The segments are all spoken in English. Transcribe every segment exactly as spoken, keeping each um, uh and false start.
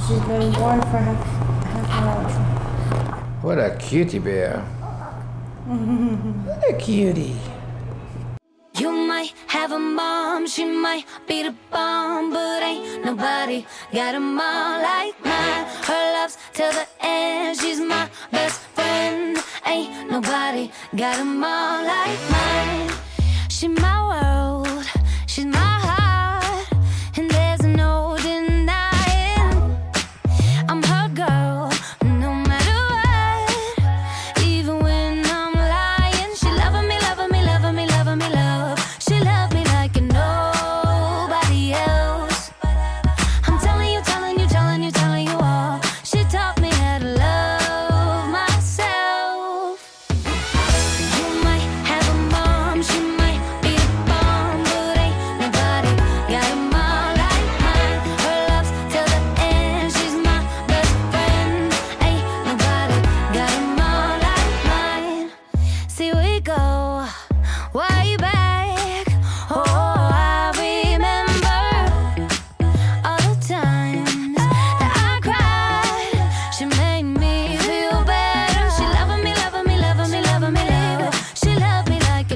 She's been born for half, half an hour. What a cutie bear. What a cutie. You might have a mom, she might be the bomb, but ain't nobody got a mom like mine. Her love's till the end, she's my best friend. Ain't nobody got a mom like mine. She's my world, she's my heart, and there's no denying I'm her girl, no matter what. Even when I'm lying, she loving me, loving me, loving me, loving me, love. She loved me like nobody else. I'm telling you, telling you, telling you, telling you all. She taught me how to love myself. You might have a mom, she might be the bomb, but ain't nobody got a mom like mine. Her love's till the end, she's my best friend. Ain't nobody got a mom like mine. See, we go way back. Oh, I remember all the times that I cried. She made me feel better. She loving me, loving me, loving me, loving me, love. She loved me like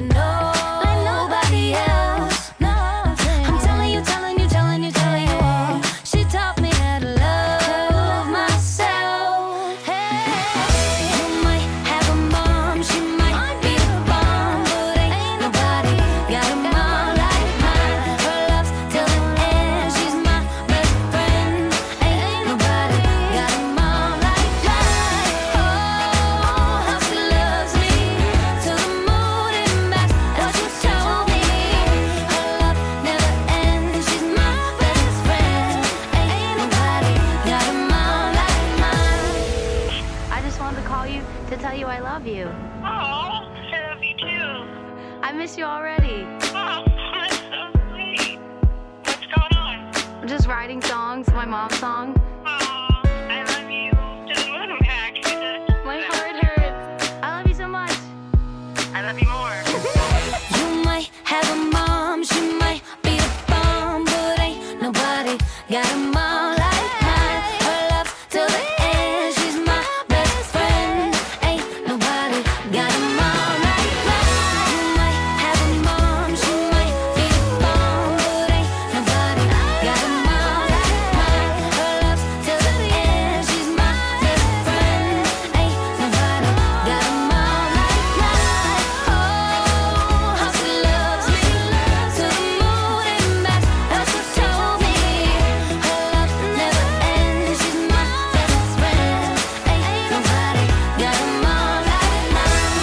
nobody else. I'm telling you, telling you, telling you, telling you all. She taught me how to love myself. Hey, you might have a mom, she might be the bomb, but ain't nobody got a mom like mine. Her love's till the end, she's my best friend. Ain't nobody got a mom like mine. Oh, how she loves me till the moon and back. That's what she told me. Her love never ends. She's my best friend. Ain't nobody got a mom like mine. I just wanted to call you to tell you I love you. Oh, I love you too. I miss you already. Oh, that's so sweet. What's going on? I'm just writing songs, my mom's song. Oh, I love you to the moon and back. My heart hurts. I love you so much. I love you more. You might have a mom, she might be the bomb, but ain't nobody got a mom like mine. Her love till the end, she's my best friend. Ain't nobody got a mom like mine. You might have a mom, she might be the bomb, but ain't nobody got a mom like mine. Her love till the end, she's my best friend. Ain't nobody got a mom like mine. Oh, how she loves me till the moon and back. That's what she told me. Her love never ends. She's my best friend. Ain't nobody got a mom like mine.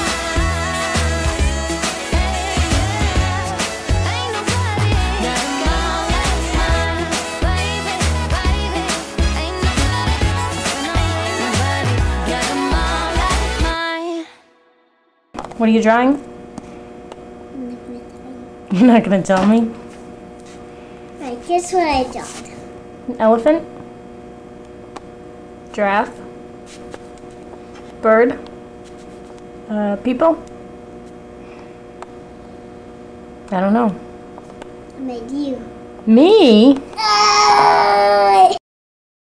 Ain't nobody got a mom like mine, baby, baby. Ain't nobody, ain't nobody got a mom like mine. What are you drawing? You're not gonna tell me? Right, guess what I drawed? An elephant? Giraffe? Bird? Uh, people? I don't know. I made you. Me? Oh,